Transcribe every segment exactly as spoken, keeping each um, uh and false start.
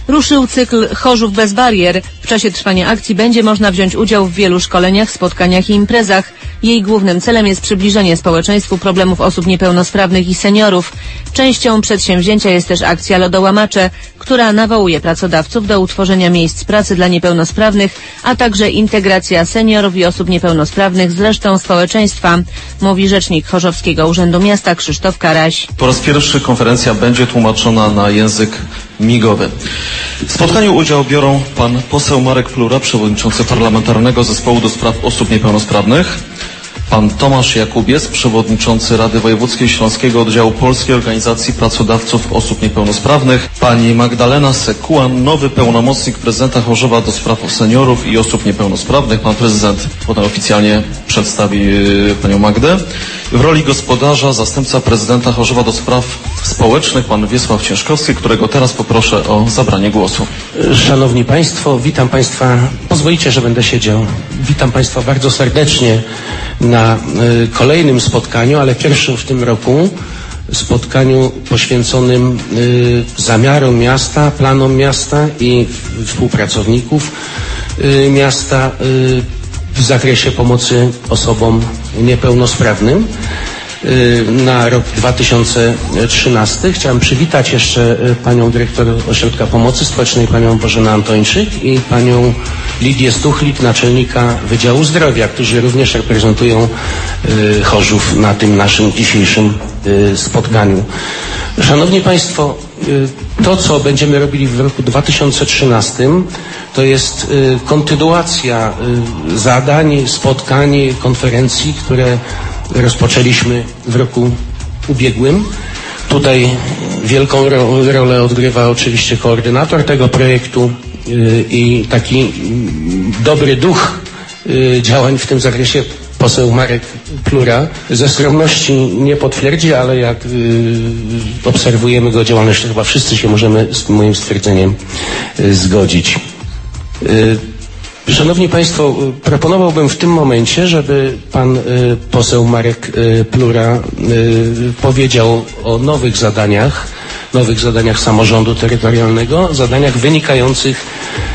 Ruszył cykl Chorzów bez barier. W czasie trwania akcji będzie można wziąć udział w wielu szkoleniach, spotkaniach i imprezach. Jej głównym celem jest przybliżenie społeczeństwu problemów osób niepełnosprawnych i seniorów. Częścią przedsięwzięcia jest też akcja Lodołamacze, która nawołuje pracodawców do utworzenia miejsc pracy dla niepełnosprawnych, a także integracja seniorów i osób niepełnosprawnych z resztą społeczeństwa, mówi rzecznik Chorzowskiego Urzędu Miasta Krzysztof Karaś. Po raz pierwszy konferencja będzie tłumaczona na język migowy. W spotkaniu udział biorą pan poseł Marek Plura, przewodniczący Parlamentarnego Zespołu do Spraw Osób Niepełnosprawnych, pan Tomasz Jakubiec, przewodniczący Rady Wojewódzkiej Śląskiego Oddziału Polskiej Organizacji Pracodawców Osób Niepełnosprawnych, pani Magdalena Sekułan, nowy pełnomocnik prezydenta Chorzowa do spraw seniorów i osób niepełnosprawnych. Pan prezydent potem oficjalnie przedstawi panią Magdę. W roli gospodarza zastępca prezydenta Chorzowa do spraw społecznych, pan Wiesław Ciężkowski, którego teraz poproszę o zabranie głosu. Szanowni Państwo, witam Państwa, pozwolicie, że będę siedział. Witam Państwa bardzo serdecznie na y, kolejnym spotkaniu, ale pierwszym w tym roku, spotkaniu poświęconym y, zamiarom miasta, planom miasta i współpracowników y, miasta y, w zakresie pomocy osobom niepełnosprawnym na rok dwa tysiące trzynasty. Chciałem przywitać jeszcze panią dyrektor Ośrodka Pomocy Społecznej, panią Bożenę Antończyk i panią Lidię Stuchlik, naczelnika Wydziału Zdrowia, którzy również reprezentują Chorzów na tym naszym dzisiejszym spotkaniu. Szanowni Państwo, to, co będziemy robili w roku dwa tysiące trzynastym, to jest kontynuacja zadań, spotkań, konferencji, które rozpoczęliśmy w roku ubiegłym. Tutaj wielką ro rolę odgrywa oczywiście koordynator tego projektu yy, i taki yy, dobry duch yy, działań w tym zakresie poseł Marek Plura. Ze skromności nie potwierdzi, ale jak yy, obserwujemy go działalność, to chyba wszyscy się możemy z moim stwierdzeniem yy, zgodzić. Yy, Szanowni Państwo, proponowałbym w tym momencie, żeby pan y, poseł Marek y, Plura y, powiedział o nowych zadaniach, nowych zadaniach samorządu terytorialnego, zadaniach wynikających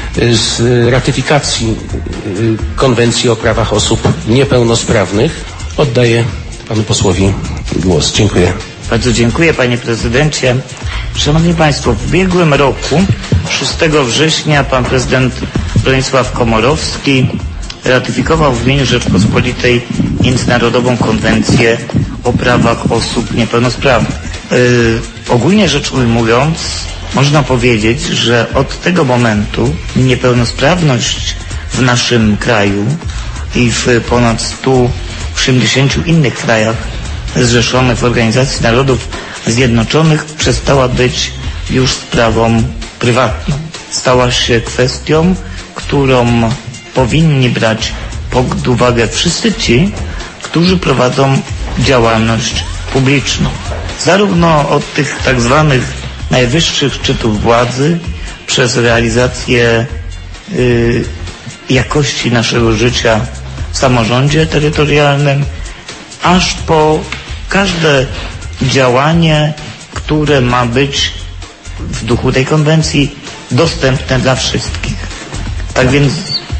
z ratyfikacji y, Konwencji o prawach osób niepełnosprawnych. Oddaję panu posłowi głos. Dziękuję. Bardzo dziękuję, panie prezydencie. Szanowni Państwo, w ubiegłym roku, szóstego września, pan prezydent Bronisław Komorowski ratyfikował w imieniu Rzeczpospolitej Międzynarodową Konwencję o prawach osób niepełnosprawnych. Yy, ogólnie rzecz ujmując, można powiedzieć, że od tego momentu niepełnosprawność w naszym kraju i w ponad stu osiemdziesięciu innych krajach zrzeszonych w Organizacji Narodów Zjednoczonych przestała być już sprawą prywatną. Stała się kwestią, którą powinni brać pod uwagę wszyscy ci, którzy prowadzą działalność publiczną. Zarówno od tych tak zwanych najwyższych szczytów władzy, przez realizację y, jakości naszego życia w samorządzie terytorialnym, aż po każde działanie, które ma być w duchu tej konwencji dostępne dla wszystkich. Tak więc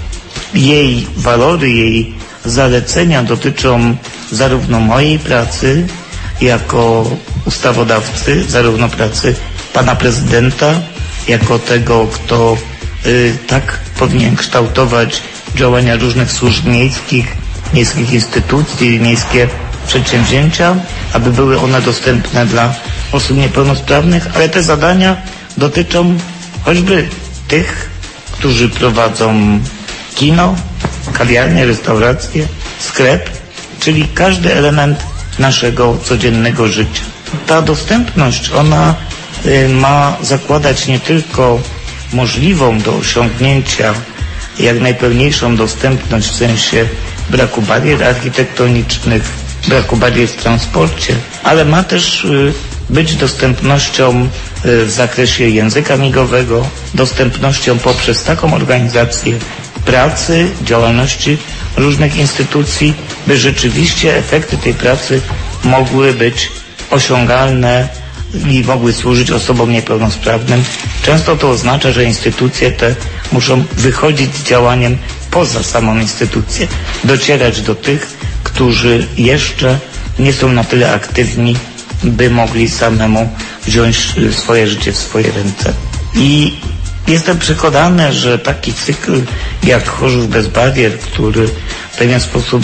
jej walory, jej zalecenia dotyczą zarówno mojej pracy jako ustawodawcy, zarówno pracy pana prezydenta, jako tego, kto y, tak powinien kształtować działania różnych służb miejskich, miejskich instytucji, miejskie przedsięwzięcia, aby były one dostępne dla osób niepełnosprawnych, ale te zadania dotyczą choćby tych, którzy prowadzą kino, kawiarnię, restaurację, sklep, czyli każdy element naszego codziennego życia. Ta dostępność, ona y, ma zakładać nie tylko możliwą do osiągnięcia jak najpełniejszą dostępność w sensie braku barier architektonicznych, braku barier w transporcie, ale ma też y, być dostępnością y, w zakresie języka migowego, dostępnością poprzez taką organizację pracy, działalności różnych instytucji, by rzeczywiście efekty tej pracy mogły być osiągalne i mogły służyć osobom niepełnosprawnym. Często to oznacza, że instytucje te muszą wychodzić z działaniem poza samą instytucję, docierać do tych, którzy jeszcze nie są na tyle aktywni, by mogli samemu wziąć swoje życie w swoje ręce. I jestem przekonany, że taki cykl jak Chorzów bez barier, który w pewien sposób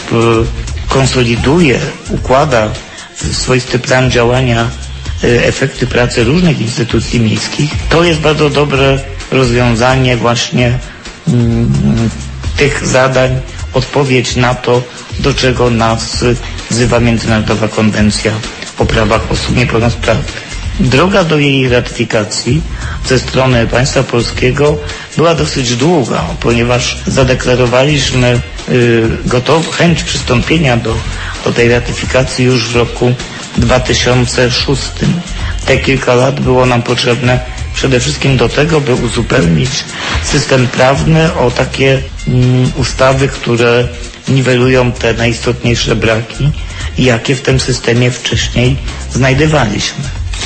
konsoliduje, układa w swoisty plan działania efekty pracy różnych instytucji miejskich, to jest bardzo dobre rozwiązanie właśnie mm, tych zadań, odpowiedź na to, do czego nas wzywa Międzynarodowa Konwencja o prawach osób niepełnosprawnych. Droga do jej ratyfikacji ze strony państwa polskiego była dosyć długa, ponieważ zadeklarowaliśmy y, gotow, chęć przystąpienia do, do tej ratyfikacji już w roku dwa tysiące szóstym. Te kilka lat było nam potrzebne przede wszystkim do tego, by uzupełnić system prawny o takie mm, ustawy, które niwelują te najistotniejsze braki, jakie w tym systemie wcześniej znajdowaliśmy.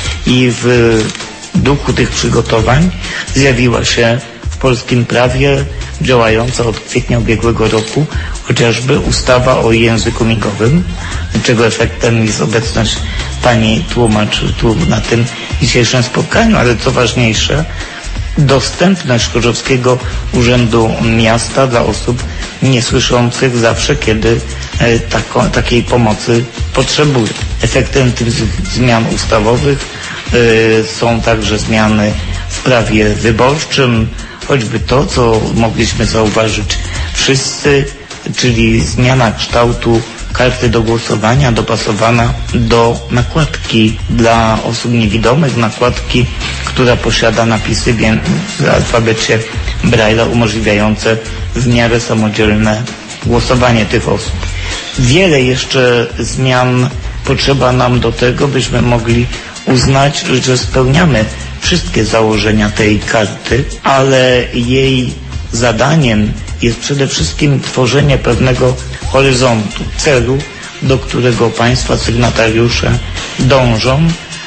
I w duchu tych przygotowań zjawiła się w polskim prawie działająca od kwietnia ubiegłego roku chociażby ustawa o języku migowym, czego efektem jest obecność pani tłumacz tu na tym dzisiejszym spotkaniu, ale co ważniejsze, dostępność Chorzowskiego Urzędu Miasta dla osób niesłyszących zawsze, kiedy e, tako, takiej pomocy potrzebują. Efektem tych zmian ustawowych e, są także zmiany w prawie wyborczym, choćby to, co mogliśmy zauważyć wszyscy, czyli zmiana kształtu karty do głosowania dopasowana do nakładki dla osób niewidomych, nakładki, która posiada napisy w alfabecie Braille'a umożliwiające w miarę samodzielne głosowanie tych osób. Wiele jeszcze zmian potrzeba nam do tego, byśmy mogli uznać, że spełniamy wszystkie założenia tej karty, ale jej zadaniem jest przede wszystkim tworzenie pewnego horyzontu, celu, do którego państwa sygnatariusze dążą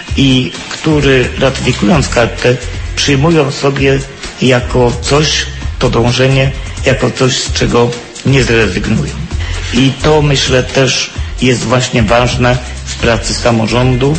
i który, ratyfikując kartę, przyjmują sobie jako coś, to dążenie, jako coś, z czego nie zrezygnują. I to, myślę, też jest właśnie ważne w pracy samorządu,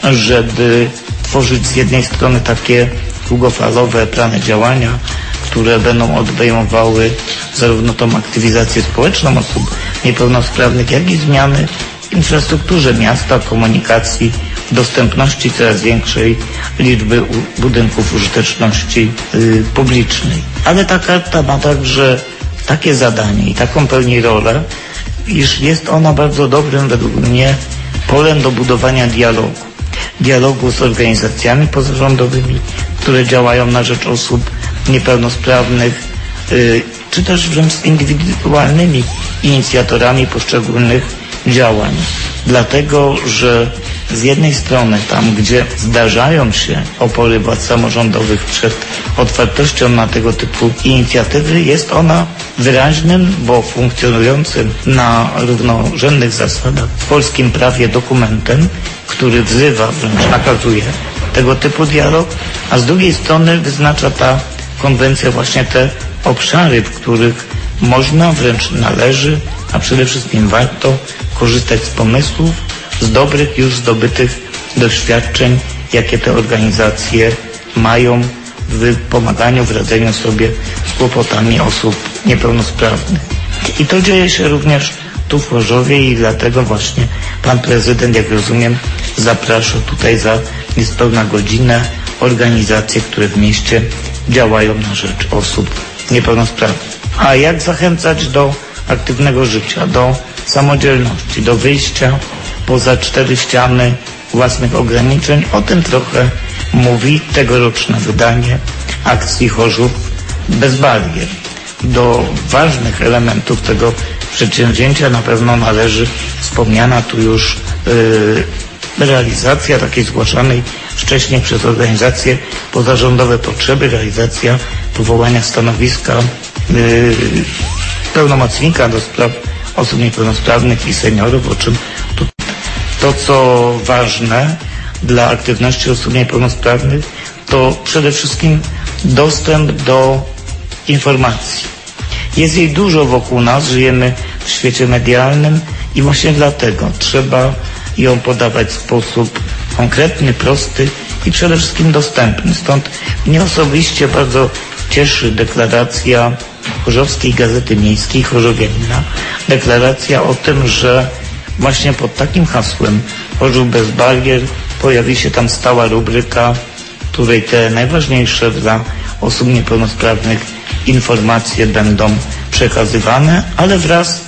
żeby tworzyć z jednej strony takie długofalowe plany działania, które będą obejmowały zarówno tą aktywizację społeczną osób niepełnosprawnych, jak i zmiany w infrastrukturze miasta, komunikacji, dostępności coraz większej liczby budynków użyteczności y, publicznej. Ale ta karta ma także takie zadanie i taką pełni rolę, iż jest ona bardzo dobrym, według mnie, polem do budowania dialogu. Dialogu z organizacjami pozarządowymi, które działają na rzecz osób niepełnosprawnych, y, czy też wręcz z indywidualnymi inicjatorami poszczególnych działań. Dlatego, że z jednej strony tam, gdzie zdarzają się opory władz samorządowych przed otwartością na tego typu inicjatywy, jest ona wyraźnym, bo funkcjonującym na równorzędnych zasadach w polskim prawie dokumentem, który wzywa, wręcz nakazuje tego typu dialog, a z drugiej strony wyznacza ta konwencja właśnie te obszary, w których można, wręcz należy, a przede wszystkim warto korzystać z pomysłów, z dobrych już zdobytych doświadczeń, jakie te organizacje mają w pomaganiu, w radzeniu sobie z kłopotami osób niepełnosprawnych. I to dzieje się również tu w Chorzowie i dlatego właśnie pan prezydent, jak rozumiem, zaprasza tutaj za niespełna godzinę organizacje, które w mieście działają na rzecz osób niepełnosprawnych. A jak zachęcać do aktywnego życia, do samodzielności, do wyjścia poza cztery ściany własnych ograniczeń? O tym trochę mówi tegoroczne wydanie akcji Chorzów bez barier. Do ważnych elementów tego przedsięwzięcia na pewno należy wspomniana tu już yy, realizacja takiej zgłaszanej wcześniej przez organizacje pozarządowe potrzeby, realizacja powołania stanowiska yy, pełnomocnika do spraw osób niepełnosprawnych i seniorów, o czym tu, to co ważne, dla aktywności osób niepełnosprawnych to przede wszystkim dostęp do informacji. Jest jej dużo wokół nas, żyjemy w świecie medialnym i właśnie dlatego trzeba ją podawać w sposób konkretny, prosty i przede wszystkim dostępny. Stąd mnie osobiście bardzo cieszy deklaracja Chorzowskiej Gazety Miejskiej Chorzowianina. Deklaracja o tym, że właśnie pod takim hasłem Chorzów bez barier pojawi się tam stała rubryka, w której te najważniejsze dla osób niepełnosprawnych informacje będą przekazywane, ale wraz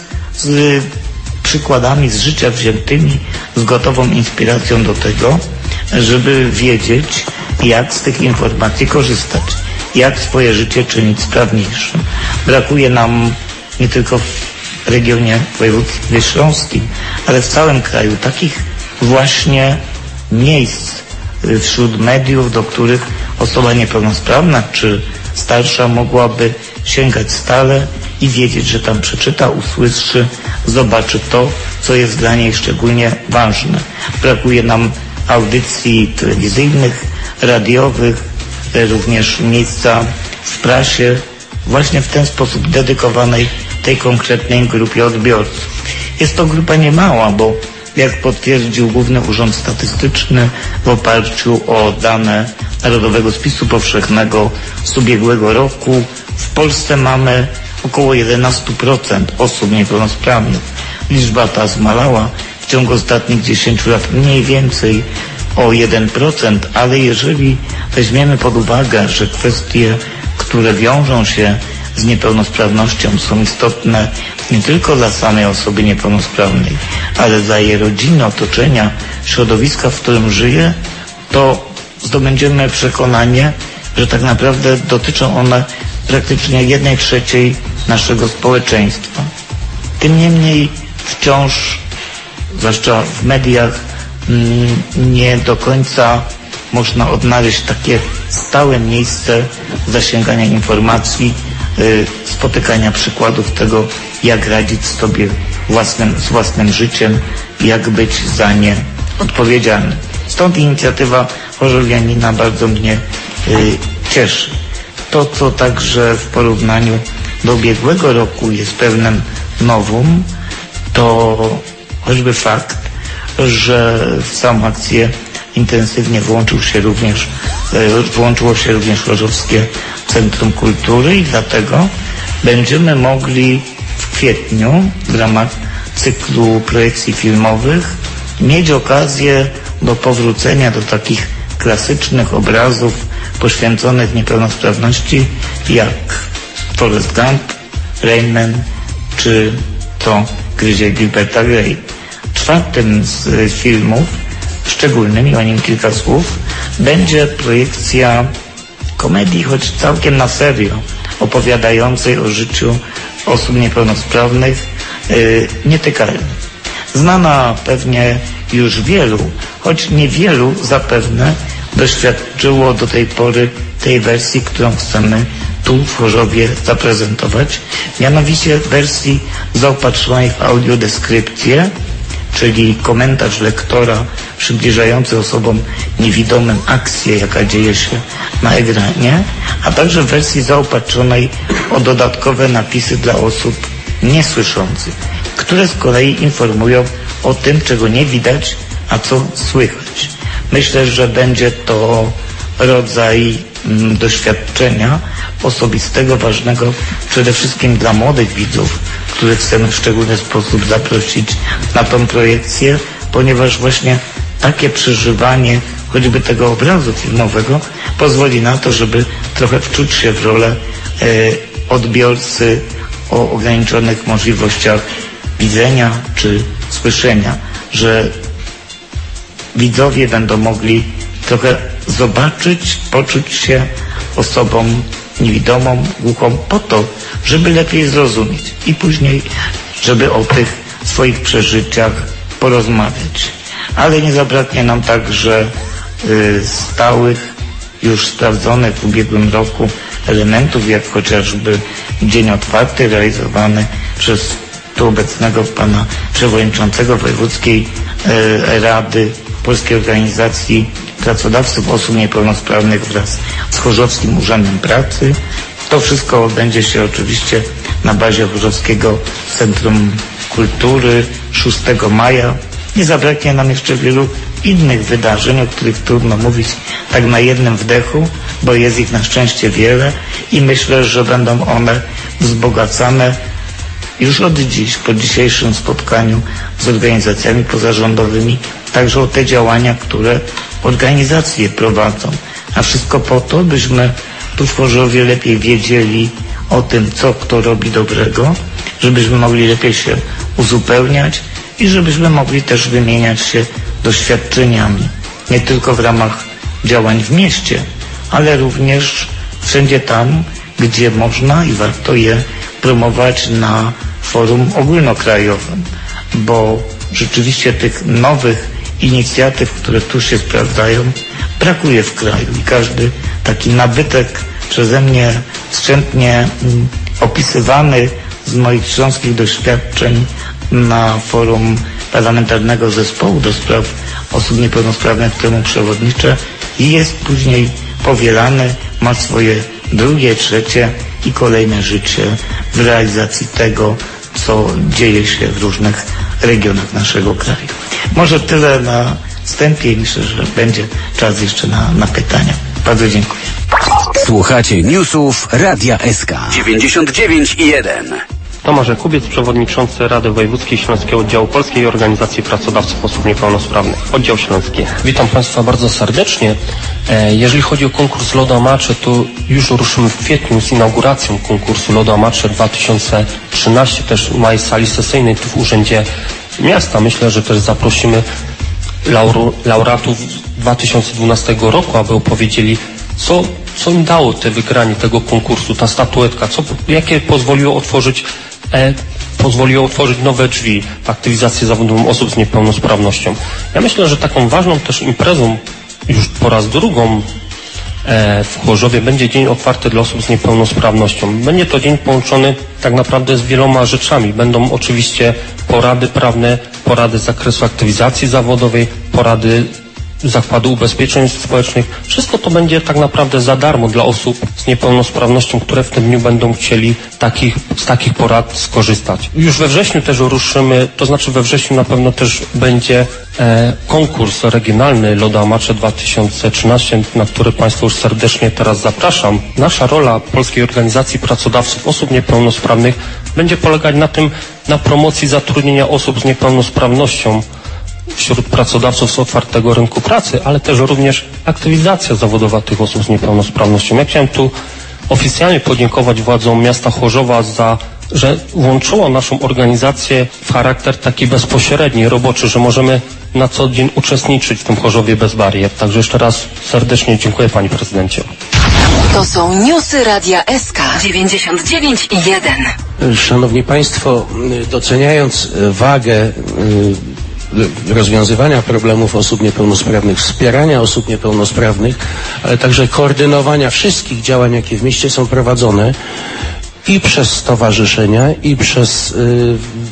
z przykładami z życia wziętymi, z gotową inspiracją do tego, żeby wiedzieć, jak z tych informacji korzystać, jak swoje życie czynić sprawniejszym. Brakuje nam nie tylko w regionie województwie śląskim, ale w całym kraju takich właśnie miejsc wśród mediów, do których osoba niepełnosprawna czy starsza mogłaby sięgać stale i wiedzieć, że tam przeczyta, usłyszy, zobaczy to, co jest dla niej szczególnie ważne. Brakuje nam audycji telewizyjnych, radiowych, również miejsca w prasie, właśnie w ten sposób dedykowanej tej konkretnej grupie odbiorców. Jest to grupa niemała, bo jak potwierdził Główny Urząd Statystyczny w oparciu o dane Narodowego Spisu Powszechnego z ubiegłego roku, w Polsce mamy około jedenaście procent osób niepełnosprawnych. Liczba ta zmalała w ciągu ostatnich dziesięciu lat mniej więcej o jeden procent, ale jeżeli weźmiemy pod uwagę, że kwestie, które wiążą się z niepełnosprawnością są istotne nie tylko dla samej osoby niepełnosprawnej, ale dla jej rodziny, otoczenia, środowiska, w którym żyje, to zdobędziemy przekonanie, że tak naprawdę dotyczą one praktycznie jednej trzeciej naszego społeczeństwa. Tym niemniej wciąż, zwłaszcza w mediach, nie do końca można odnaleźć takie stałe miejsce zasięgania informacji, spotykania przykładów tego, jak radzić sobie własnym, z własnym życiem, jak być za nie odpowiedzialnym. Stąd inicjatywa Chorzowianina bardzo mnie y, cieszy. To, co także w porównaniu do ubiegłego roku jest pewnym novum, to choćby fakt, że w samą akcję intensywnie włączył się również, y, włączyło się również Chorzowskie Centrum Kultury i dlatego będziemy mogli w kwietniu w ramach cyklu projekcji filmowych mieć okazję do powrócenia do takich klasycznych obrazów poświęconych niepełnosprawności jak Forrest Gump, Rain Man czy To Gryzie Gilberta Grape. Czwartym z filmów szczególnym, i o nim kilka słów, będzie projekcja komedii, choć całkiem na serio, opowiadającej o życiu osób niepełnosprawnych, yy, Nietykalny. Znana pewnie już wielu, choć niewielu zapewne doświadczyło do tej pory tej wersji, którą chcemy tu w Chorzowie zaprezentować, mianowicie wersji zaopatrzonej w audiodeskrypcję, czyli komentarz lektora przybliżający osobom niewidomym akcję, jaka dzieje się na ekranie, a także w wersji zaopatrzonej o dodatkowe napisy dla osób niesłyszących, które z kolei informują o tym, czego nie widać, a co słychać. Myślę, że będzie to rodzaj mm, doświadczenia osobistego, ważnego przede wszystkim dla młodych widzów, których chcemy w szczególny sposób zaprosić na tą projekcję, ponieważ właśnie takie przeżywanie choćby tego obrazu filmowego pozwoli na to, żeby trochę wczuć się w rolę e, odbiorcy o ograniczonych możliwościach widzenia czy słyszenia, że widzowie będą mogli trochę zobaczyć, poczuć się osobą niewidomą, głuchą po to, żeby lepiej zrozumieć i później, żeby o tych swoich przeżyciach porozmawiać. Ale nie zabraknie nam także y, stałych, już sprawdzonych w ubiegłym roku elementów, jak chociażby Dzień Otwarty realizowany przez tu obecnego pana przewodniczącego Wojewódzkiej y, Rady Polskiej Organizacji Pracodawców Osób Niepełnosprawnych wraz z Chorzowskim Urzędem Pracy. To wszystko odbędzie się oczywiście na bazie Chorzowskiego Centrum Kultury szóstego maja. Nie zabraknie nam jeszcze wielu innych wydarzeń, o których trudno mówić tak na jednym wdechu, bo jest ich na szczęście wiele i myślę, że będą one wzbogacane już od dziś, po dzisiejszym spotkaniu z organizacjami pozarządowymi, także o te działania, które organizacje prowadzą. A wszystko po to, byśmy tu w Chorzowie lepiej wiedzieli o tym, co kto robi dobrego, żebyśmy mogli lepiej się uzupełniać i żebyśmy mogli też wymieniać się doświadczeniami, nie tylko w ramach działań w mieście, ale również wszędzie tam, gdzie można i warto je promować na forum ogólnokrajowym, bo rzeczywiście tych nowych inicjatyw, które tu się sprawdzają, brakuje w kraju i każdy taki nabytek przeze mnie wstrętnie opisywany z moich śląskich doświadczeń na forum Parlamentarnego Zespołu do Spraw Osób Niepełnosprawnych, któremu przewodniczę, i jest później powielany, ma swoje drugie, trzecie i kolejne życie w realizacji tego, co dzieje się w różnych regionach naszego kraju. Może tyle na wstępie i myślę, że będzie czas jeszcze na, na pytania. Bardzo dziękuję. Słuchacie newsów Radia S K dziewięćdziesiąt dziewięć i jeden. Tomasz Jakubiec, przewodniczący Rady Wojewódzkiej Śląskiego Oddziału Polskiej Organizacji Pracodawców Osób Niepełnosprawnych, Oddział Śląski. Witam Państwa bardzo serdecznie. Jeżeli chodzi o konkurs Lodomacze, to już ruszymy w kwietniu z inauguracją konkursu Lodomacze dwa tysiące trzynaście, też w mojej sali sesyjnej tu w Urzędzie Miasta. Myślę, że też zaprosimy lauru, laureatów dwa tysiące dwunastego roku, aby opowiedzieli, co, co im dało te wygranie tego konkursu, ta statuetka, co, jakie pozwoliło otworzyć e, pozwoliło otworzyć nowe drzwi w aktywizacji zawodową osób z niepełnosprawnością. Ja myślę, że taką ważną też imprezą już po raz drugą e, w Chorzowie będzie Dzień Otwarty dla osób z niepełnosprawnością. Będzie to dzień połączony tak naprawdę z wieloma rzeczami. Będą oczywiście porady prawne, porady z zakresu aktywizacji zawodowej, porady Zakładu Ubezpieczeń Społecznych. Wszystko to będzie tak naprawdę za darmo dla osób z niepełnosprawnością, które w tym dniu będą chcieli takich, z takich porad skorzystać. Już we wrześniu też ruszymy, to znaczy we wrześniu na pewno też będzie e, konkurs regionalny Lodomacze dwa tysiące trzynaście, na który Państwa już serdecznie teraz zapraszam. Nasza rola Polskiej Organizacji Pracodawców Osób Niepełnosprawnych będzie polegać na tym, na promocji zatrudnienia osób z niepełnosprawnością wśród pracodawców z otwartego rynku pracy, ale też również aktywizacja zawodowa tych osób z niepełnosprawnością. Ja chciałem tu oficjalnie podziękować władzom miasta Chorzowa za, że włączyło naszą organizację w charakter taki bezpośredni, roboczy, że możemy na co dzień uczestniczyć w tym Chorzowie bez barier. Także jeszcze raz serdecznie dziękuję Pani Prezydencie. To są newsy Radia S K dziewięćdziesiąt dziewięć i jeden. Szanowni Państwo, doceniając wagę rozwiązywania problemów osób niepełnosprawnych, wspierania osób niepełnosprawnych, ale także koordynowania wszystkich działań, jakie w mieście są prowadzone i przez stowarzyszenia, i przez y,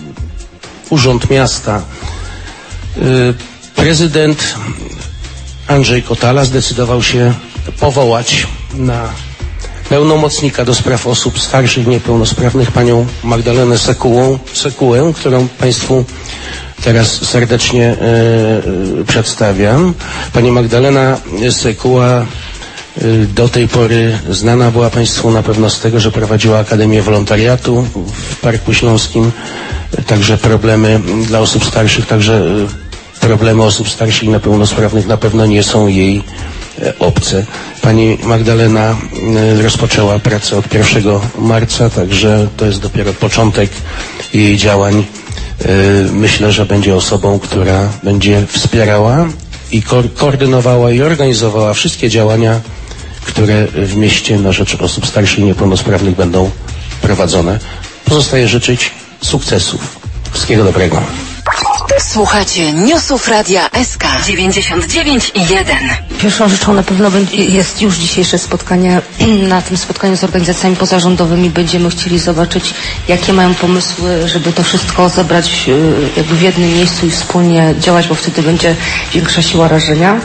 Urząd Miasta. Y, prezydent Andrzej Kotala zdecydował się powołać na pełnomocnika do spraw osób starszych, niepełnosprawnych panią Magdalenę Sekułę, Sekułę, którą Państwu teraz serdecznie e, przedstawiam. Pani Magdalena Sekuła e, do tej pory znana była Państwu na pewno z tego, że prowadziła Akademię Wolontariatu w Parku Śląskim, e, także problemy dla osób starszych, także e, problemy osób starszych i niepełnosprawnych na pewno nie są jej e, obce. Pani Magdalena e, rozpoczęła pracę od pierwszego marca, także to jest dopiero początek jej działań. Myślę, że będzie osobą, która będzie wspierała i ko koordynowała i organizowała wszystkie działania, które w mieście na rzecz osób starszych i niepełnosprawnych będą prowadzone. Pozostaje życzyć sukcesów. Wszystkiego dobrego. Słuchacie newsów Radia S K dziewięćdziesiąt dziewięć i jeden. Pierwszą rzeczą na pewno jest już dzisiejsze spotkanie. Na tym spotkaniu z organizacjami pozarządowymi będziemy chcieli zobaczyć, jakie mają pomysły, żeby to wszystko zebrać jakby w jednym miejscu i wspólnie działać, bo wtedy będzie większa siła rażenia.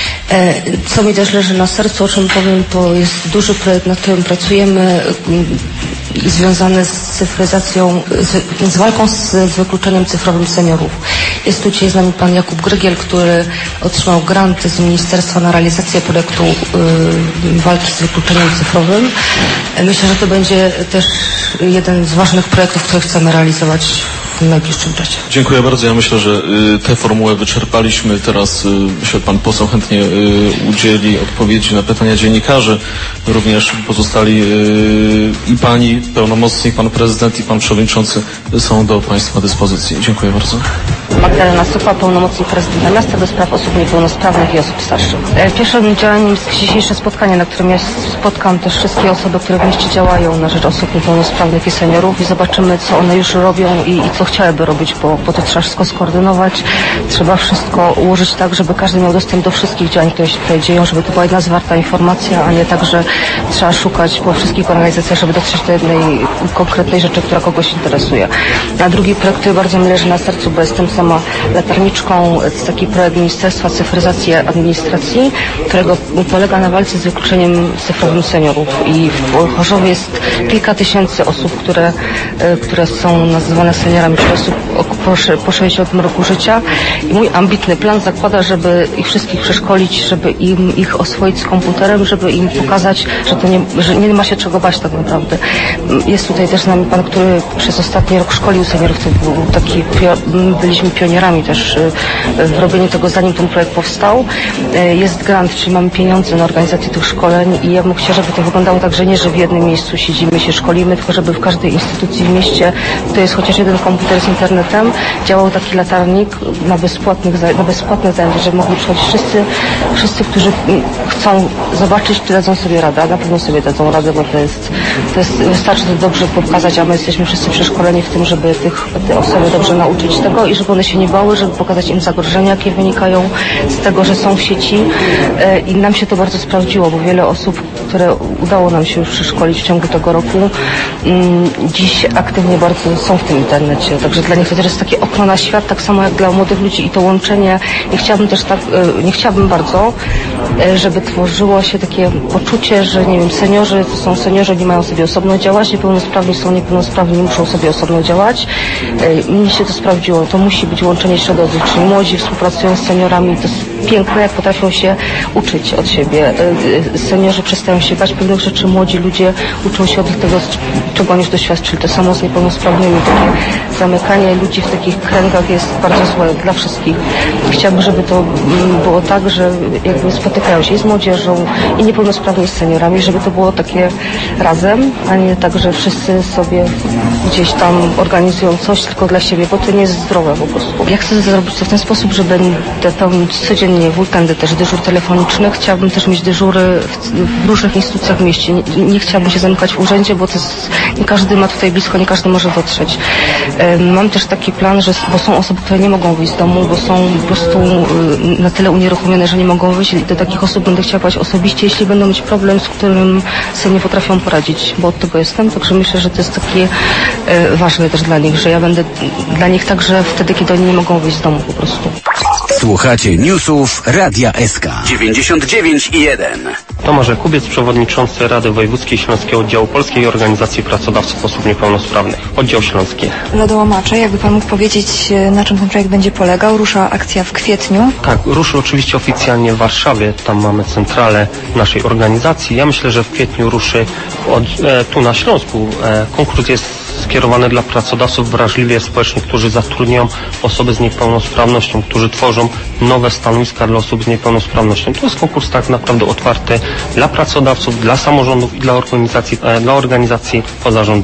Co mi też leży na sercu, o czym powiem, to jest duży projekt, nad którym pracujemy, związany z cyfryzacją, z, z walką z, z wykluczeniem cyfrowym seniorów. Jest tu dzisiaj z nami pan Jakub Grygiel, który otrzymał grant z ministerstwa na realizację projektu y, walki z wykluczeniem cyfrowym. Myślę, że to będzie też jeden z ważnych projektów, które chcemy realizować w najbliższym czasie. Dziękuję bardzo. Ja myślę, że y, tę formułę wyczerpaliśmy. Teraz y, myślę, pan poseł chętnie y, udzieli odpowiedzi na pytania dziennikarzy. Również pozostali y, i pani pełnomocnik, pan prezydent i pan przewodniczący są do państwa dyspozycji. Dziękuję bardzo. Magdalena Supa, pełnomocnik prezydenta miasta do spraw osób niepełnosprawnych i osób starszych. Pierwszym działaniem jest dzisiejsze spotkanie, na którym ja spotkam też wszystkie osoby, które w mieście działają na rzecz osób niepełnosprawnych i seniorów i zobaczymy, co one już robią i, i co chciałyby robić, bo, bo to trzeba wszystko skoordynować. Trzeba wszystko ułożyć tak, żeby każdy miał dostęp do wszystkich działań, które się tutaj dzieją, żeby to była jedna zwarta informacja, a nie tak, że trzeba szukać po wszystkich organizacjach, żeby dotrzeć do jednej konkretnej rzeczy, która kogoś interesuje. A drugi projekt, który bardzo mi leży na sercu, bo jestem sama latarniczką, jest taki projekt Ministerstwa Cyfryzacji Administracji, którego polega na walce z wykluczeniem cyfrowym seniorów. I w Chorzowie jest kilka tysięcy osób, które, które są nazywane seniorami, czyli osób po sześćdziesiątym roku życia. I mój ambitny plan zakłada, żeby ich wszystkich przeszkolić, żeby im ich oswoić z komputerem, żeby im pokazać, że to nie, że nie ma się czego bać tak naprawdę. Jest tutaj też z nami pan, który przez ostatni rok szkolił seniorów. To był taki, byliśmy pionierami też w robieniu tego, zanim ten projekt powstał. Jest grant, czyli mamy pieniądze na organizację tych szkoleń i ja bym chciała, żeby to wyglądało tak, że nie, że w jednym miejscu siedzimy, się szkolimy, tylko żeby w każdej instytucji w mieście, to jest chociaż jeden komputer z internetem, działał taki latarnik na bezpłatnych, na bezpłatne zajęcia, żeby mogli przychodzić wszyscy, wszyscy, którzy chcą zobaczyć, czy dadzą sobie radę, a na pewno sobie dadzą radę, bo to jest, to jest wystarczy to dobrze pokazać, a my jesteśmy wszyscy przeszkoleni w tym, żeby tych, te osoby dobrze nauczyć tego i żeby one się nie bały, żeby pokazać im zagrożenia, jakie wynikają z tego, że są w sieci. I nam się to bardzo sprawdziło, bo wiele osób, które udało nam się już przeszkolić w ciągu tego roku, dziś aktywnie bardzo są w tym internecie. Także dla nich to też jest takie okno na świat, tak samo jak dla młodych ludzi i to łączenie. Nie chciałabym też tak, nie chciałabym bardzo, żeby tworzyło się takie poczucie, że nie wiem, seniorzy to są seniorzy, nie mają sobie osobno działać, niepełnosprawni są niepełnosprawni, nie muszą sobie osobno działać. Mnie się to sprawdziło. To musi być łączenie środowisk, czyli młodzi współpracują z seniorami. To jest piękne, jak potrafią się uczyć od siebie. Seniorzy przestają się bać pewnych rzeczy, młodzi ludzie uczą się od tego, czego oni już doświadczyli. To samo z niepełnosprawnymi. Takie zamykanie ludzi w takich kręgach jest bardzo złe dla wszystkich. Chciałabym, żeby to było tak, że jakby spotykają się i z młodzieżą i niepełnosprawni z seniorami, żeby to było takie razem, a nie tak, że wszyscy sobie gdzieś tam organizują coś tylko dla siebie, bo to nie jest zdrowe po prostu. Ja chcę zrobić to w ten sposób, że będę pełnić codziennie w weekendy też dyżur telefoniczny. Chciałabym też mieć dyżury w, w różnych instytucjach w mieście. Nie, nie chciałabym się zamykać w urzędzie, bo to jest, nie każdy ma tutaj blisko, nie każdy może dotrzeć. Mam też taki plan, że bo są osoby, które nie mogą wyjść z domu, bo są po prostu na tyle unieruchomione, że nie mogą wyjść i do takich osób będę chciała powiedzieć osobiście, jeśli będą mieć problem, z którym sobie nie potrafią poradzić, bo od tego jestem, także myślę, że to jest takie e, ważne też dla nich, że ja będę dla nich także wtedy, kiedy oni nie mogą wyjść z domu po prostu. Słuchacie newsów Radia S K dziewięćdziesiąt dziewięć i jeden. Tomasz Jakubiec, przewodniczący Rady Wojewódzkiej Śląskiego Oddziału Polskiej Organizacji Pracodawców Osób Niepełnosprawnych. Oddział Śląski. Lodołamacze, jakby pan mógł powiedzieć, na czym ten projekt będzie polegał? Rusza akcja w kwietniu. Tak, ruszy oczywiście oficjalnie w Warszawie. Tam mamy centralę naszej organizacji. Ja myślę, że w kwietniu ruszy od, e, tu na Śląsku. E, konkurs jest skierowany dla pracodawców wrażliwie społecznie, którzy zatrudniają osoby z niepełnosprawnością, którzy tworzą nowe stanowiska dla osób z niepełnosprawnością. To jest konkurs tak naprawdę otwarty dla pracodawców, dla samorządów i dla organizacji, e, dla organizacji pozarządowych.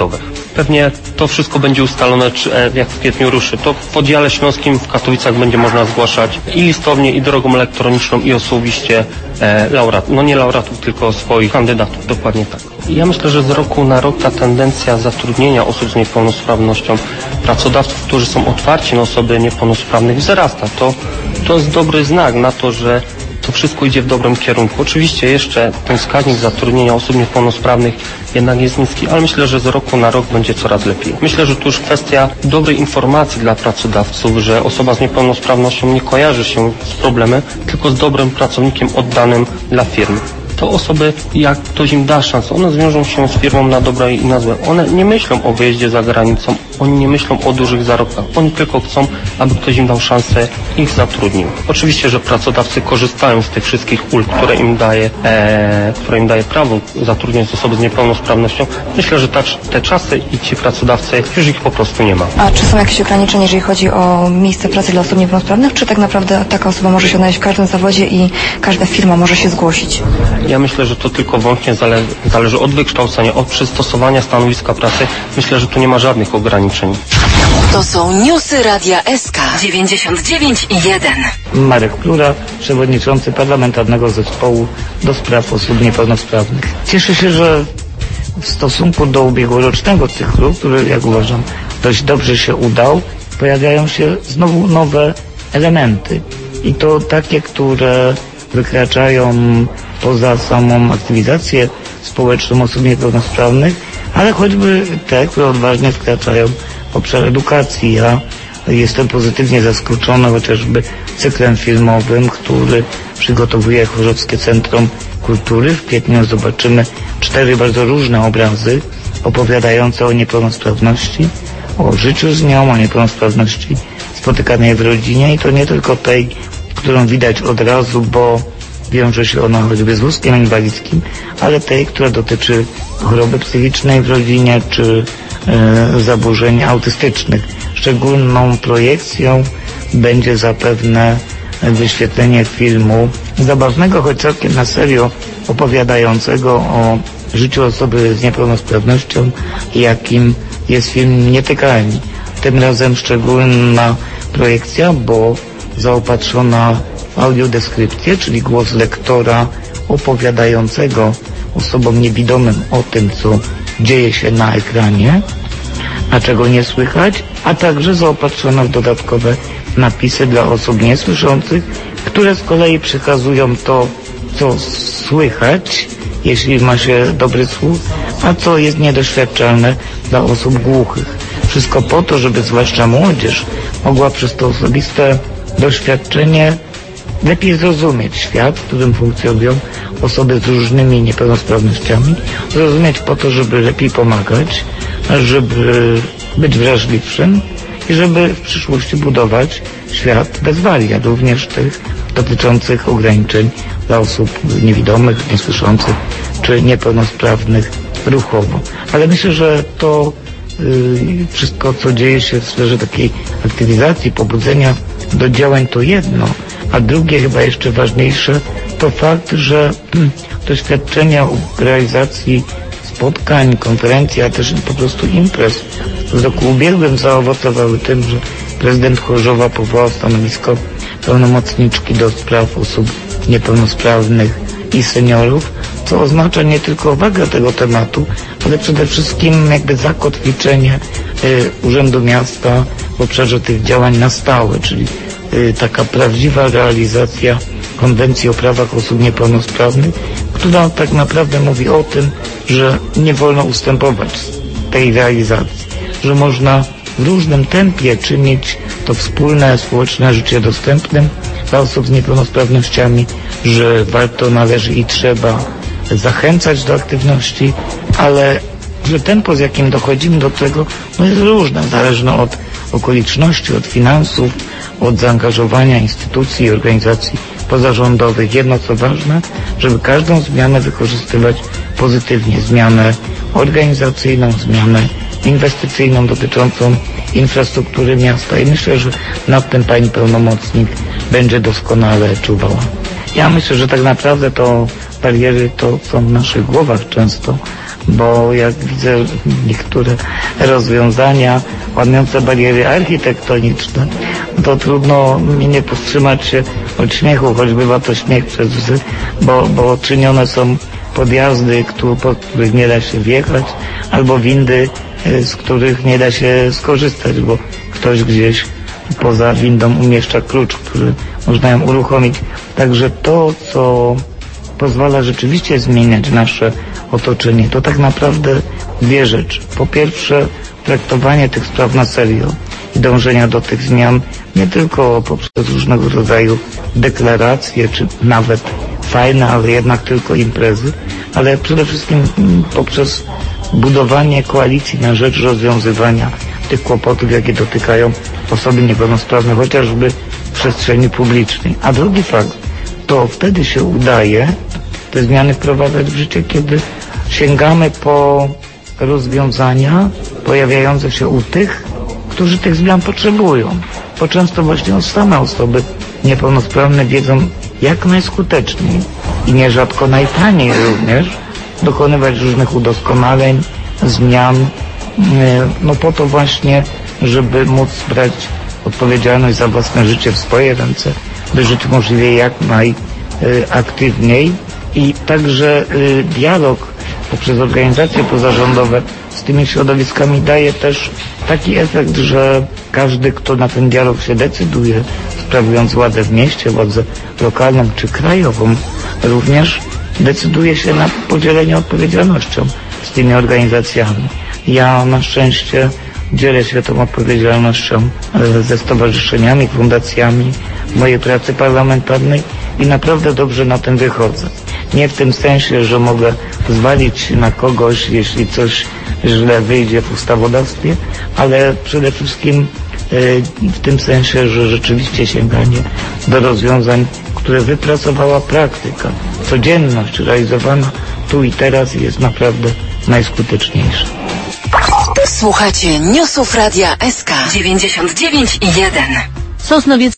pewnie to wszystko będzie ustalone, czy, e, jak w kwietniu ruszy. To w oddziale śląskim w Katowicach będzie można zgłaszać i listownie, i drogą elektroniczną, i osobiście e, laureat. No nie laureatów, tylko swoich kandydatów, dokładnie tak. Ja myślę, że z roku na rok ta tendencja zatrudnienia osób z niepełnosprawnością, pracodawców, którzy są otwarci na osoby niepełnosprawnych, wzrasta. To, to jest dobry znak na to, że to wszystko idzie w dobrym kierunku. Oczywiście jeszcze ten wskaźnik zatrudnienia osób niepełnosprawnych jednak jest niski, ale myślę, że z roku na rok będzie coraz lepiej. Myślę, że tu już kwestia dobrej informacji dla pracodawców, że osoba z niepełnosprawnością nie kojarzy się z problemem, tylko z dobrym pracownikiem oddanym dla firmy. To osoby, jak ktoś im da szansę, one zwiążą się z firmą na dobre i na złe. One nie myślą o wyjeździe za granicą, oni nie myślą o dużych zarobkach. Oni tylko chcą, aby ktoś im dał szansę i ich zatrudnił. Oczywiście, że pracodawcy korzystają z tych wszystkich ulg, które im daje, e, które im daje prawo zatrudniać osoby z niepełnosprawnością. Myślę, że ta, te czasy i ci pracodawcy, już ich po prostu nie ma. A czy są jakieś ograniczenia, jeżeli chodzi o miejsce pracy dla osób niepełnosprawnych, czy tak naprawdę taka osoba może się odnaleźć w każdym zawodzie i każda firma może się zgłosić? Ja myślę, że to tylko wyłącznie zale zależy od wykształcenia, od przystosowania stanowiska pracy. Myślę, że tu nie ma żadnych ograniczeń. To są newsy Radia S K dziewięćdziesiąt dziewięć i jeden. Marek Plura, przewodniczący Parlamentarnego Zespołu do Spraw Osób Niepełnosprawnych. Cieszę się, że w stosunku do ubiegłorocznego cyklu, który, jak uważam, dość dobrze się udał, pojawiają się znowu nowe elementy. I to takie, które wykraczają poza samą aktywizację społeczną osób niepełnosprawnych, ale choćby te, które odważnie wkraczają w obszar edukacji. Ja jestem pozytywnie zaskoczony chociażby cyklem filmowym, który przygotowuje Chorzowskie Centrum Kultury. W kwietniu zobaczymy cztery bardzo różne obrazy opowiadające o niepełnosprawności, o życiu z nią, o niepełnosprawności spotykanej w rodzinie i to nie tylko tej, którą widać od razu, bo wiąże się ona choćby z wózkiem inwalidzkim, ale tej, która dotyczy choroby psychicznej w rodzinie czy e, zaburzeń autystycznych. Szczególną projekcją będzie zapewne wyświetlenie filmu zabawnego, choć całkiem na serio opowiadającego o życiu osoby z niepełnosprawnością, jakim jest film Nietykalni. Tym razem szczególna projekcja, bo zaopatrzona w audiodeskrypcję, czyli głos lektora opowiadającego osobom niewidomym o tym, co dzieje się na ekranie, a czego nie słychać, a także zaopatrzona w dodatkowe napisy dla osób niesłyszących, które z kolei przekazują to, co słychać, jeśli ma się dobry słuch, a co jest niedoświadczalne dla osób głuchych. Wszystko po to, żeby zwłaszcza młodzież mogła przez to osobiste doświadczenie lepiej zrozumieć świat, w którym funkcjonują osoby z różnymi niepełnosprawnościami, zrozumieć po to, żeby lepiej pomagać, żeby być wrażliwszym i żeby w przyszłości budować świat bez wariat, również tych dotyczących ograniczeń dla osób niewidomych, niesłyszących czy niepełnosprawnych ruchowo. Ale myślę, że to yy, wszystko, co dzieje się w sferze takiej aktywizacji, pobudzenia do działań, to jedno, a drugie, chyba jeszcze ważniejsze, to fakt, że hmm, doświadczenia w realizacji spotkań, konferencji, a też po prostu imprez w roku ubiegłym zaowocowały tym, że prezydent Chorzowa powołał stanowisko pełnomocniczki do spraw osób niepełnosprawnych i seniorów, co oznacza nie tylko wagę tego tematu, ale przede wszystkim jakby zakotwiczenie y, Urzędu Miasta w obszarze tych działań na stałe, czyli y, taka prawdziwa realizacja Konwencji o prawach osób niepełnosprawnych, która tak naprawdę mówi o tym, że nie wolno ustępować z tej realizacji, że można w różnym tempie czynić to wspólne, społeczne życie dostępnym dla osób z niepełnosprawnościami, że warto, należy i trzeba zachęcać do aktywności, ale że tempo, z jakim dochodzimy do tego, no jest różne, zależne od okoliczności, od finansów, od zaangażowania instytucji i organizacji pozarządowych. Jedno co ważne, żeby każdą zmianę wykorzystywać pozytywnie. Zmianę organizacyjną, zmianę inwestycyjną dotyczącą infrastruktury miasta i myślę, że nad tym pani pełnomocnik będzie doskonale czuwała. Ja myślę, że tak naprawdę to bariery to są w naszych głowach często. bo jak widzę niektóre rozwiązania łamiące bariery architektoniczne, to trudno mi nie powstrzymać się od śmiechu, choć bywa to śmiech przez łzy, bo, bo czynione są podjazdy, po których nie da się wjechać, albo windy, z których nie da się skorzystać, bo ktoś gdzieś poza windą umieszcza klucz, który można ją uruchomić. Także to, co pozwala rzeczywiście zmieniać nasze otoczenie, to tak naprawdę dwie rzeczy. Po pierwsze, traktowanie tych spraw na serio i dążenia do tych zmian nie tylko poprzez różnego rodzaju deklaracje, czy nawet fajne, ale jednak tylko imprezy, ale przede wszystkim poprzez budowanie koalicji na rzecz rozwiązywania tych kłopotów, jakie dotykają osoby niepełnosprawne, chociażby w przestrzeni publicznej. A drugi fakt, to wtedy się udaje te zmiany wprowadzać w życie, kiedy sięgamy po rozwiązania pojawiające się u tych, którzy tych zmian potrzebują. Bo często właśnie same osoby niepełnosprawne wiedzą, jak najskuteczniej i nierzadko najtaniej również dokonywać różnych udoskonaleń, zmian, no po to właśnie, żeby móc brać odpowiedzialność za własne życie w swoje ręce, by żyć możliwie jak najaktywniej. I także y, dialog poprzez organizacje pozarządowe z tymi środowiskami daje też taki efekt, że każdy, kto na ten dialog się decyduje, sprawując władzę w mieście, władzę lokalną czy krajową, również decyduje się na podzielenie odpowiedzialnością z tymi organizacjami. Ja na szczęście dzielę się tą odpowiedzialnością ze stowarzyszeniami, fundacjami w mojej pracy parlamentarnej i naprawdę dobrze na tym wychodzę. Nie w tym sensie, że mogę zwalić na kogoś, jeśli coś źle wyjdzie w ustawodawstwie, ale przede wszystkim w tym sensie, że rzeczywiście sięganie do rozwiązań, które wypracowała praktyka, codzienność realizowana tu i teraz jest naprawdę najskuteczniejsza. Słuchacie Newsów Radia S K dziewięćdziesiąt dziewięć i jeden. Sosnowiec